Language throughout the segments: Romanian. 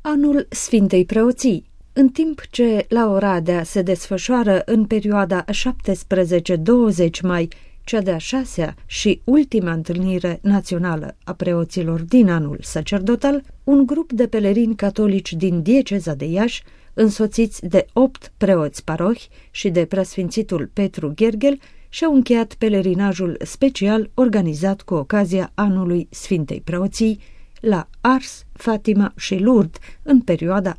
Anul Sfintei Preoții. În timp ce la Oradea se desfășoară în perioada 17-20 mai cea de-a 6-a și ultima întâlnire națională a preoților din anul sacerdotal, un grup de pelerini catolici din dieceza de Iași, însoțiți de 8 preoți parohi și de preasfințitul Petru Gherghel, și-au încheiat pelerinajul special organizat cu ocazia anului Sfintei Preoții la Ars, Fatima și Lourdes în perioada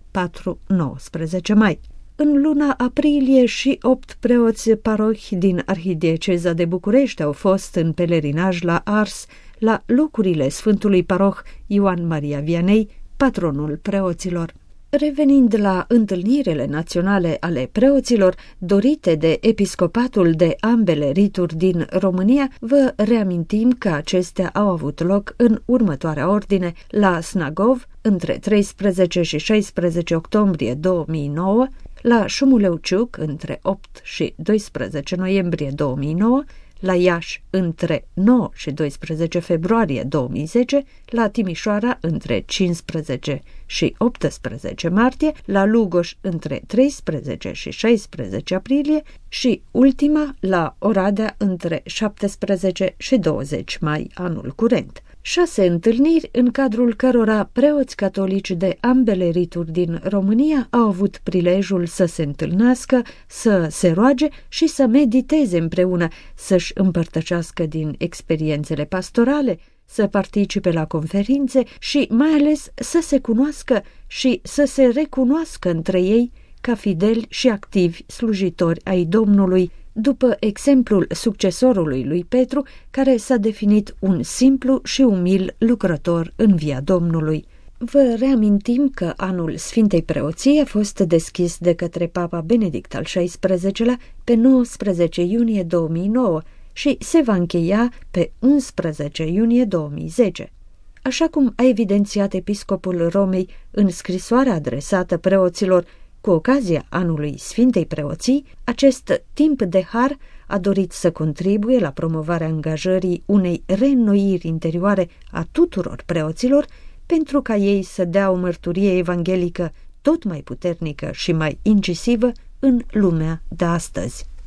4-19 mai. În luna aprilie și 8 preoți parohi din Arhidieceza de București au fost în pelerinaj la Ars, la locurile Sfântului Paroh Ioan Maria Vianney, patronul preoților. Revenind la întâlnirile naționale ale preoților dorite de episcopatul de ambele rituri din România, vă reamintim că acestea au avut loc în următoarea ordine: la Snagov între 13 și 16 octombrie 2009, la Șumuleu-Ciuc între 8 și 12 noiembrie 2009, la Iași între 9 și 12 februarie 2010, la Timișoara între 15 și 18 martie, la Lugoș între 13 și 16 aprilie și ultima la Oradea între 17 și 20 mai anul curent. 6 întâlniri în cadrul cărora preoți catolici de ambele rituri din România au avut prilejul să se întâlnească, să se roage și să mediteze împreună, să-și împărtășească din experiențele pastorale, să participe la conferințe și mai ales să se cunoască și să se recunoască între ei ca fideli și activi slujitori ai Domnului, după exemplul succesorului lui Petru, care s-a definit un simplu și umil lucrător în via Domnului. Vă reamintim că anul Sfintei Preoții a fost deschis de către Papa Benedict al XVI-lea pe 19 iunie 2009 și se va încheia pe 11 iunie 2010. Așa cum a evidențiat episcopul Romei în scrisoarea adresată preoților cu ocazia anului Sfintei Preoții, acest timp de har a dorit să contribuie la promovarea angajării unei reînnoiri interioare a tuturor preoților, pentru ca ei să dea o mărturie evanghelică tot mai puternică și mai incisivă în lumea de astăzi.